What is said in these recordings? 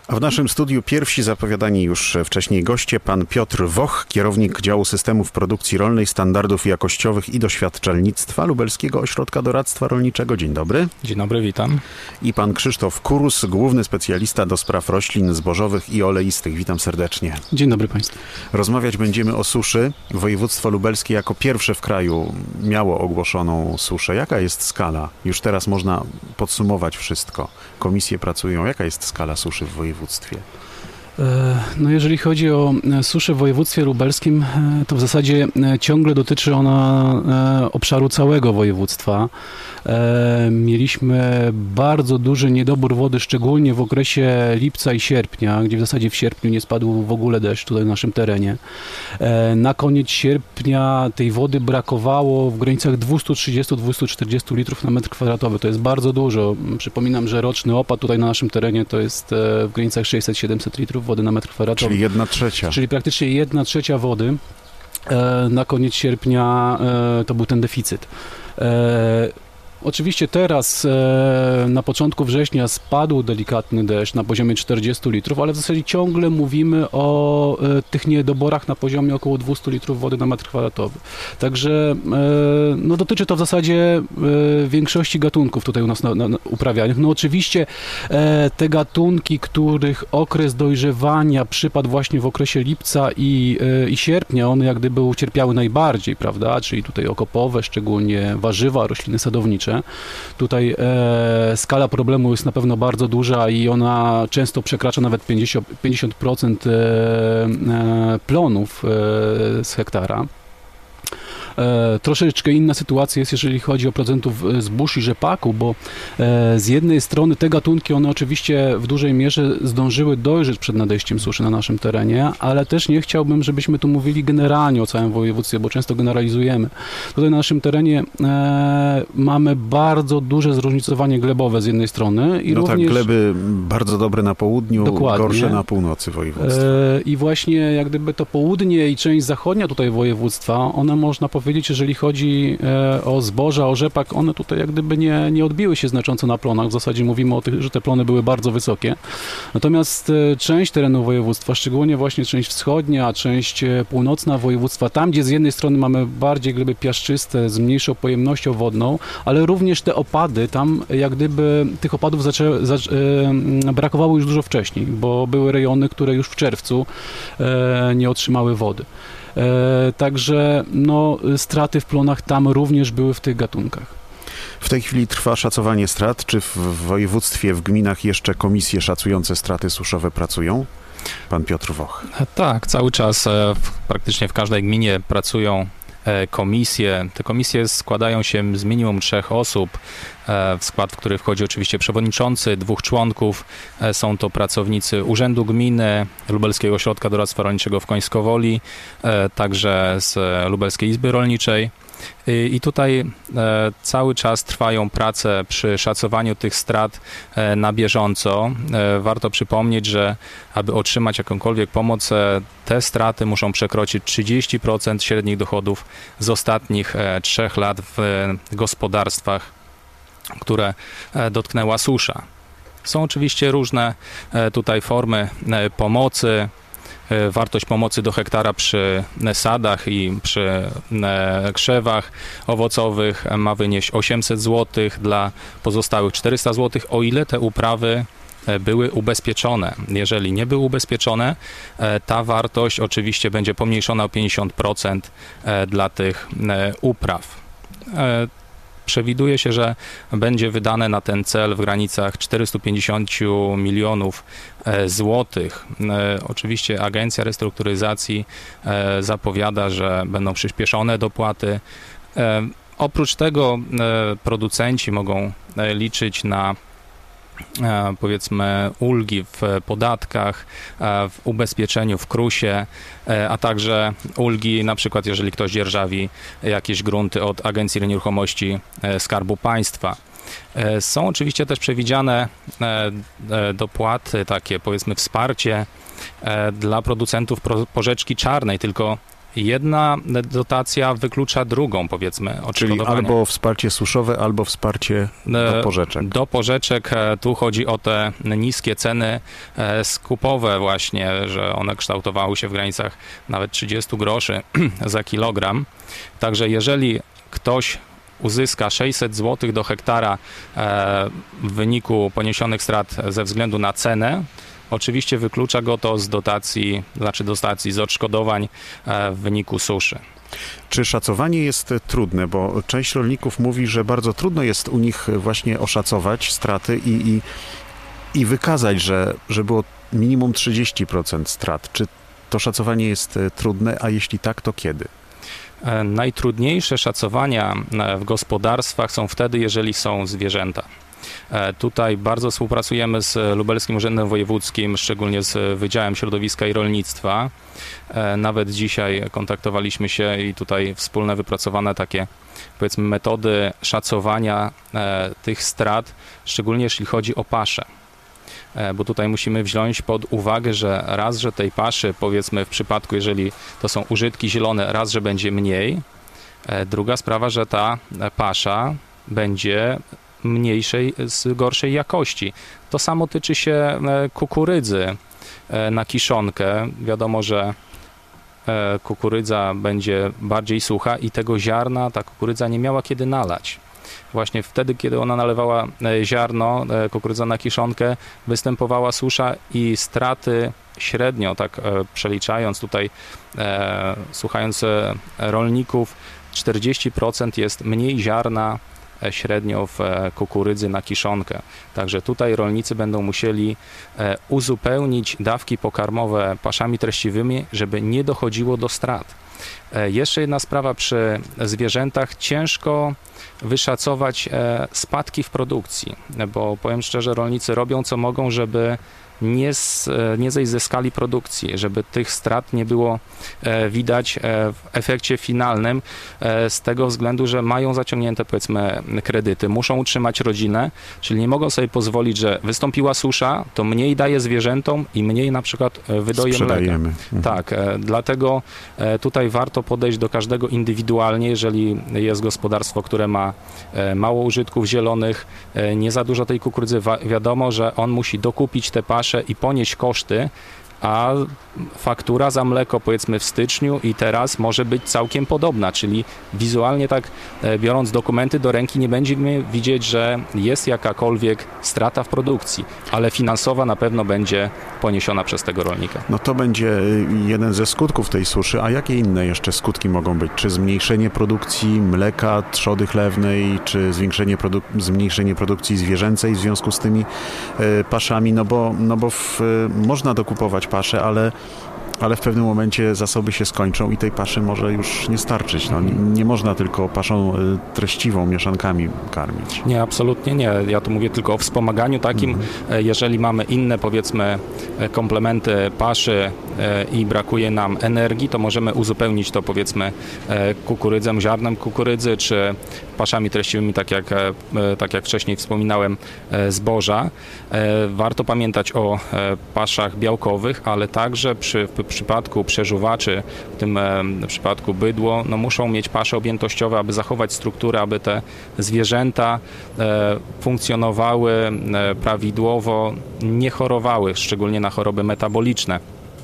A w naszym studiu pierwsi zapowiadani już wcześniej goście, pan Piotr Woch, kierownik działu systemów produkcji rolnej, standardów jakościowych i doświadczalnictwa Lubelskiego Ośrodka Doradztwa Rolniczego. Dzień dobry. Dzień dobry, witam. I pan Krzysztof Kurus, główny specjalista do spraw roślin zbożowych i oleistych. Witam serdecznie. Dzień dobry państwu. Rozmawiać będziemy o suszy. Województwo lubelskie jako pierwsze w kraju miało ogłoszoną suszę. Jaka jest skala? Już teraz można podsumować wszystko. Komisje pracują. Jaka jest skala suszy w województwie? No jeżeli chodzi o suszę w województwie lubelskim, to w zasadzie ciągle dotyczy ona obszaru całego województwa. Mieliśmy bardzo duży niedobór wody, szczególnie w okresie lipca i sierpnia, gdzie w zasadzie w sierpniu nie spadł w ogóle deszcz tutaj na naszym terenie. Na koniec sierpnia tej wody brakowało w granicach 230-240 litrów na metr kwadratowy. To jest bardzo dużo. Przypominam, że roczny opad tutaj na naszym terenie to jest w granicach 600-700 litrów wody na metr kwadratowy. Czyli 1/3. Czyli praktycznie 1/3 wody. Na koniec sierpnia to był ten deficyt. Oczywiście teraz na początku września spadł delikatny deszcz na poziomie 40 litrów, ale w zasadzie ciągle mówimy o tych niedoborach na poziomie około 200 litrów wody na metr kwadratowy. Także no, dotyczy to w zasadzie większości gatunków tutaj u nas uprawianych. No oczywiście te gatunki, których okres dojrzewania przypadł właśnie w okresie lipca i sierpnia, one jak gdyby ucierpiały najbardziej, prawda? Czyli tutaj okopowe, szczególnie warzywa, rośliny sadownicze. Tutaj skala problemu jest na pewno bardzo duża i ona często przekracza nawet 50% plonów z hektara. Troszeczkę inna sytuacja jest, jeżeli chodzi o producentów zbóż i rzepaku, bo z jednej strony te gatunki, one oczywiście w dużej mierze zdążyły dojrzeć przed nadejściem suszy na naszym terenie, ale też nie chciałbym, żebyśmy tu mówili generalnie o całym województwie, bo często generalizujemy. Tutaj na naszym terenie mamy bardzo duże zróżnicowanie glebowe z jednej strony. I no również, tak, gleby bardzo dobre na południu, dokładnie, gorsze na północy województwa. I właśnie jak gdyby to południe i część zachodnia tutaj województwa, one można powiedzieć, jeżeli chodzi o zboża, o rzepak, one tutaj jak gdyby nie odbiły się znacząco na plonach. W zasadzie mówimy o tych, że te plony były bardzo wysokie. Natomiast część terenu województwa, szczególnie właśnie część wschodnia, część północna województwa, tam gdzie z jednej strony mamy bardziej gleby piaszczyste, z mniejszą pojemnością wodną, ale również te opady, tam jak gdyby tych opadów brakowało już dużo wcześniej, bo były rejony, które już w czerwcu nie otrzymały wody. Także no, straty w plonach tam również były w tych gatunkach. W tej chwili trwa szacowanie strat. Czy w województwie, w gminach jeszcze komisje szacujące straty suszowe pracują? Pan Piotr Woch. Tak, cały czas praktycznie w każdej gminie pracują komisje. Te komisje składają się z minimum 3 osób, w skład, w który wchodzi oczywiście przewodniczący, 2 członków. Są to pracownicy Urzędu Gminy, Lubelskiego Ośrodka Doradztwa Rolniczego w Końskowoli, także z Lubelskiej Izby Rolniczej. I tutaj cały czas trwają prace przy szacowaniu tych strat na bieżąco. Warto przypomnieć, że aby otrzymać jakąkolwiek pomoc, te straty muszą przekroczyć 30% średnich dochodów z ostatnich 3 lat w gospodarstwach, które dotknęła susza. Są oczywiście różne tutaj formy pomocy. Wartość pomocy do hektara przy sadach i przy krzewach owocowych ma wynieść 800 zł, dla pozostałych 400 zł, o ile te uprawy były ubezpieczone. Jeżeli nie były ubezpieczone, ta wartość oczywiście będzie pomniejszona o 50% dla tych upraw. Przewiduje się, że będzie wydane na ten cel w granicach 450 milionów złotych. Oczywiście Agencja Restrukturyzacji zapowiada, że będą przyspieszone dopłaty. Oprócz tego producenci mogą liczyć na powiedzmy ulgi w podatkach, w ubezpieczeniu w KRUS-ie, a także ulgi na przykład jeżeli ktoś dzierżawi jakieś grunty od Agencji Nieruchomości Skarbu Państwa. Są oczywiście też przewidziane dopłaty, takie powiedzmy wsparcie dla producentów porzeczki czarnej, tylko Jedna dotacja wyklucza drugą, powiedzmy, Czyli odszkodowanie. albo wsparcie suszowe, albo wsparcie do porzeczek. Do porzeczek tu chodzi o te niskie ceny skupowe właśnie, że one kształtowały się w granicach nawet 30 groszy za kilogram. Także jeżeli ktoś uzyska 600 zł do hektara w wyniku poniesionych strat ze względu na cenę, oczywiście wyklucza go to z dotacji, z odszkodowań w wyniku suszy. Czy szacowanie jest trudne? Bo część rolników mówi, że bardzo trudno jest u nich właśnie oszacować straty i wykazać, że było minimum 30% strat. Czy to szacowanie jest trudne, a jeśli tak, to kiedy? Najtrudniejsze szacowania w gospodarstwach są wtedy, jeżeli są zwierzęta. Tutaj bardzo współpracujemy z Lubelskim Urzędem Wojewódzkim, szczególnie z Wydziałem Środowiska i Rolnictwa. Nawet dzisiaj kontaktowaliśmy się i tutaj wspólne wypracowane takie, powiedzmy, metody szacowania tych strat, szczególnie jeśli chodzi o paszę. Bo tutaj musimy wziąć pod uwagę, że raz, że tej paszy, powiedzmy w przypadku, jeżeli to są użytki zielone, raz, że będzie mniej. Druga sprawa, że ta pasza będzie gorszej jakości. To samo tyczy się kukurydzy na kiszonkę. Wiadomo, że kukurydza będzie bardziej sucha i tego ziarna ta kukurydza nie miała kiedy nalać. Właśnie wtedy, kiedy ona nalewała ziarno, kukurydza na kiszonkę, występowała susza i straty średnio, tak przeliczając tutaj, słuchając rolników, 40% jest mniej ziarna średnio w kukurydzy na kiszonkę. Także tutaj rolnicy będą musieli uzupełnić dawki pokarmowe paszami treściwymi, żeby nie dochodziło do strat. Jeszcze jedna sprawa przy zwierzętach. Ciężko wyszacować spadki w produkcji, bo powiem szczerze, rolnicy robią co mogą, żeby nie zejść ze skali produkcji, żeby tych strat nie było widać w efekcie finalnym z tego względu, że mają zaciągnięte, powiedzmy, kredyty, muszą utrzymać rodzinę, czyli nie mogą sobie pozwolić, że wystąpiła susza, to mniej daje zwierzętom i mniej na przykład wydoje mleka. Tak, dlatego tutaj warto podejść do każdego indywidualnie, jeżeli jest gospodarstwo, które ma mało użytków zielonych, nie za dużo tej kukurydzy, wiadomo, że on musi dokupić te pasze i ponieść koszty, a faktura za mleko, powiedzmy, w styczniu i teraz może być całkiem podobna, czyli wizualnie tak biorąc dokumenty do ręki nie będziemy widzieć, że jest jakakolwiek strata w produkcji, ale finansowa na pewno będzie poniesiona przez tego rolnika. No to będzie jeden ze skutków tej suszy, a jakie inne jeszcze skutki mogą być? Czy zmniejszenie produkcji mleka, trzody chlewnej, czy zmniejszenie produkcji zwierzęcej w związku z tymi paszami? Można dokupować paszę, ale w pewnym momencie zasoby się skończą i tej paszy może już nie starczyć. Nie można tylko paszą treściwą, mieszankami karmić. Nie, absolutnie nie. Ja tu mówię tylko o wspomaganiu takim. Jeżeli mamy inne, powiedzmy, komplementy paszy i brakuje nam energii, to możemy uzupełnić to, powiedzmy, kukurydzą, ziarnem kukurydzy, czy paszami treściwymi, tak jak wcześniej wspominałem, zboża. Warto pamiętać o paszach białkowych, ale także w przypadku przeżuwaczy, w tym przypadku bydło, muszą mieć pasze objętościowe, aby zachować strukturę, aby te zwierzęta funkcjonowały prawidłowo, nie chorowały, szczególnie na choroby metaboliczne.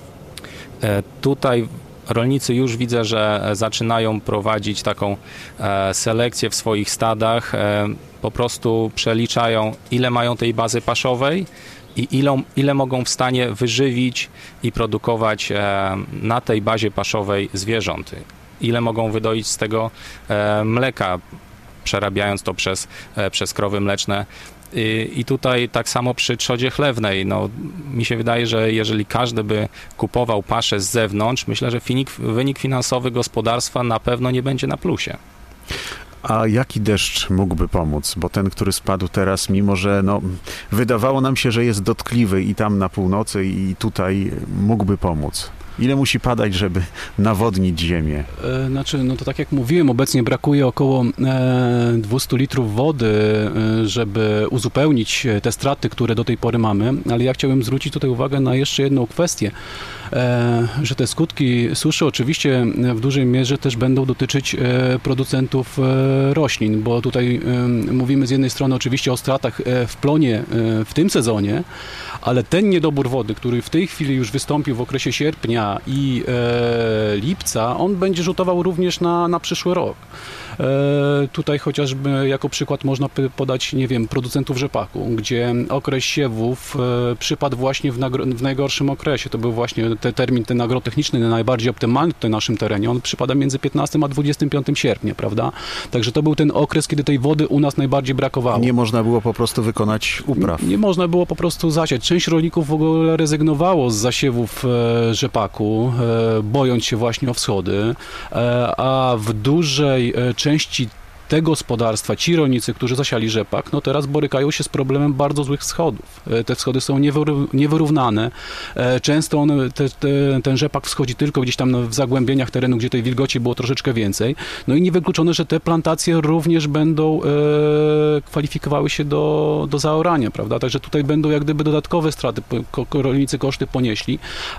Tutaj rolnicy już widzę, że zaczynają prowadzić taką selekcję w swoich stadach, po prostu przeliczają, ile mają tej bazy paszowej i ile mogą w stanie wyżywić i produkować na tej bazie paszowej zwierząt. Ile mogą wydoić z tego mleka, przerabiając to przez krowy mleczne. I tutaj tak samo przy trzodzie chlewnej. Mi się wydaje, że jeżeli każdy by kupował paszę z zewnątrz, myślę, że wynik finansowy gospodarstwa na pewno nie będzie na plusie. A jaki deszcz mógłby pomóc? Bo ten, który spadł teraz, mimo że wydawało nam się, że jest dotkliwy i tam na północy, i tutaj mógłby pomóc. Ile musi padać, żeby nawodnić ziemię? Znaczy, no to tak jak mówiłem, obecnie brakuje około 200 litrów wody, żeby uzupełnić te straty, które do tej pory mamy, ale ja chciałbym zwrócić tutaj uwagę na jeszcze jedną kwestię, że te skutki suszy oczywiście w dużej mierze też będą dotyczyć producentów roślin, bo tutaj mówimy z jednej strony oczywiście o stratach w plonie w tym sezonie, ale ten niedobór wody, który w tej chwili już wystąpił w okresie sierpnia i lipca, on będzie rzutował również na przyszły rok. Tutaj chociażby jako przykład można podać, nie wiem, producentów rzepaku, gdzie okres siewów przypadł właśnie w najgorszym okresie. To był właśnie termin ten agrotechniczny najbardziej optymalny w naszym terenie. On przypada między 15 a 25 sierpnia, prawda? Także to był ten okres, kiedy tej wody u nas najbardziej brakowało. Nie można było po prostu wykonać upraw. Nie można było po prostu zasiać. Część rolników w ogóle rezygnowało z zasiewów rzepaku, bojąc się właśnie o wschody, a w dużej części te gospodarstwa, ci rolnicy, którzy zasiali rzepak, no teraz borykają się z problemem bardzo złych wschodów. Te wschody są niewyrównane. Często ten rzepak wschodzi tylko gdzieś tam w zagłębieniach terenu, gdzie tej wilgoci było troszeczkę więcej. No i niewykluczone, że te plantacje również będą kwalifikowały się do zaorania, prawda? Także tutaj będą jak gdyby dodatkowe straty, rolnicy koszty ponieśli,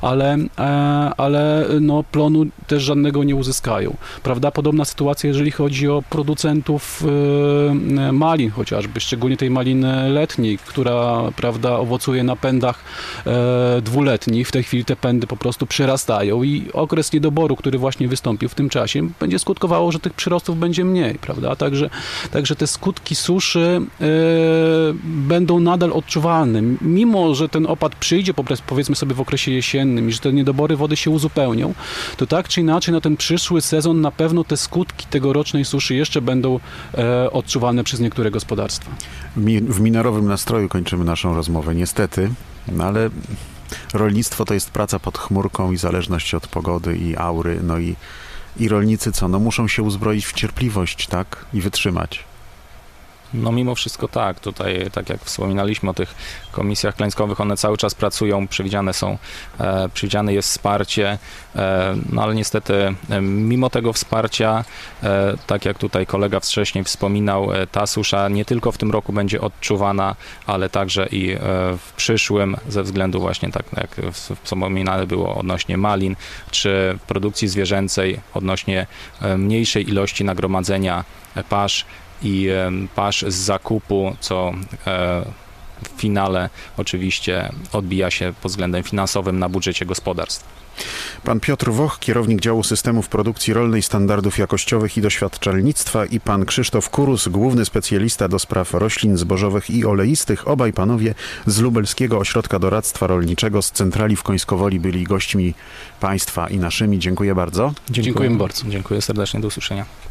ale no plonu też żadnego nie uzyskają, prawda? Podobna sytuacja, jeżeli chodzi o producentów malin chociażby, szczególnie tej maliny letniej, która, prawda, owocuje na pędach dwuletnich. W tej chwili te pędy po prostu przyrastają i okres niedoboru, który właśnie wystąpił w tym czasie, będzie skutkowało, że tych przyrostów będzie mniej, prawda? Także te skutki suszy będą nadal odczuwalne. Mimo że ten opad przyjdzie, powiedzmy sobie, w okresie jesiennym i że te niedobory wody się uzupełnią, to tak czy inaczej na ten przyszły sezon na pewno te skutki tegorocznej suszy jeszcze będą odczuwalne przez niektóre gospodarstwa. W minorowym nastroju kończymy naszą rozmowę, niestety, no ale rolnictwo to jest praca pod chmurką i zależność od pogody i aury, no i rolnicy co? No muszą się uzbroić w cierpliwość, tak? I wytrzymać. No mimo wszystko tak, tutaj tak jak wspominaliśmy o tych komisjach klęskowych, one cały czas pracują, przewidziane jest wsparcie, no ale niestety mimo tego wsparcia, tak jak tutaj kolega wcześniej wspominał, ta susza nie tylko w tym roku będzie odczuwana, ale także i w przyszłym, ze względu właśnie tak jak wspominane było odnośnie malin, czy w produkcji zwierzęcej odnośnie mniejszej ilości nagromadzenia pasz i pasz z zakupu, co w finale oczywiście odbija się pod względem finansowym na budżecie gospodarstw. Pan Piotr Woch, kierownik działu systemów produkcji rolnej, standardów jakościowych i doświadczalnictwa, i pan Krzysztof Kurus, główny specjalista do spraw roślin zbożowych i oleistych. Obaj panowie z Lubelskiego Ośrodka Doradztwa Rolniczego z centrali w Końskowoli byli gośćmi państwa i naszymi. Dziękuję bardzo. Dziękuję bardzo. Dziękuję serdecznie, do usłyszenia.